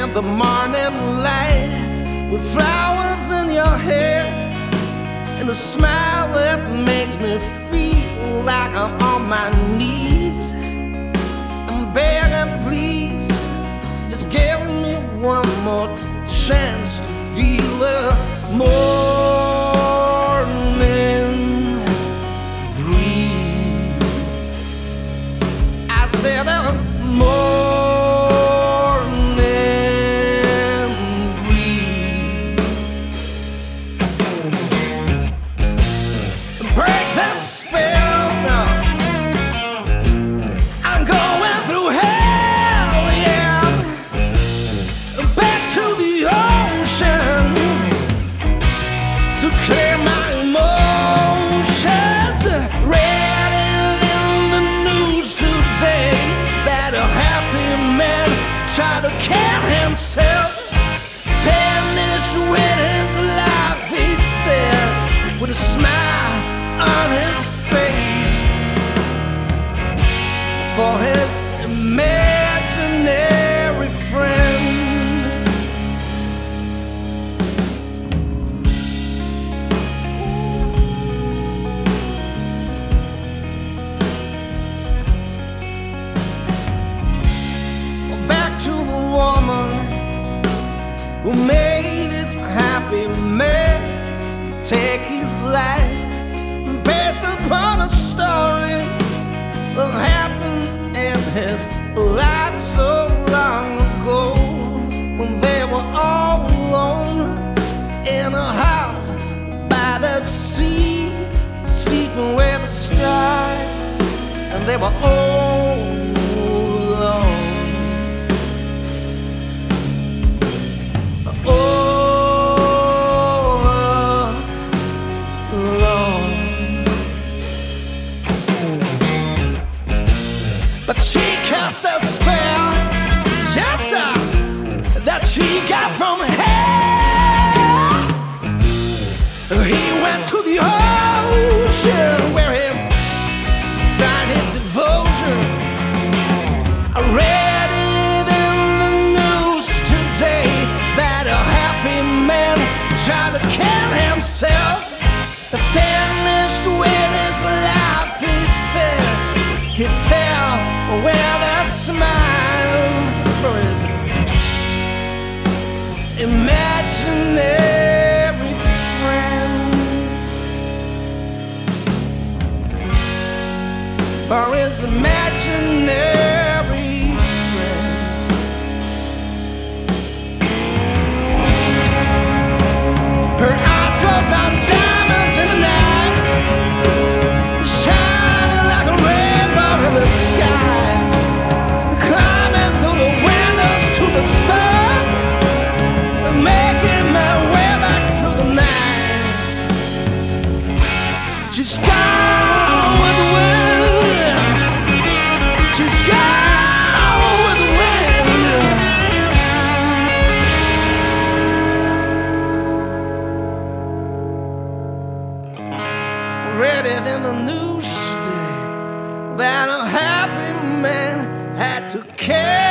the morning light, with flowers in your hair, and a smile that makes me feel like I'm on my knees. I'm begging, please, just give me one more chance to feel the morning breeze. I said the morning breeze. Break the spell now. I'm going through hell, yeah. Back to the ocean to clear my emotions. Read in the news today that a happy man tried to kill himself, finished with his life, he said, with a smile on his face, for his imaginary friend. Back to the woman who made his happy man to take his life, based upon a story that happened in his life so long ago, when they were all alone in a house by the sea, sleeping with the stars, and they were all alone. But she cast a spell, yes sir, that she got from hell. He went to the ocean where he found his devotion. I read it in the news today that a happy man tried to kill himself, finished with his life, he said. He fell with a smile for his imaginary friend, for his imaginary friend. Her eyes closed on diamonds in the night, shining like a rainbow in the sky, climbing through the windows to the stars, making my way back through the night. She's gone with the wind. She's gone with the wind. Read it in the news today that a happy man had to care.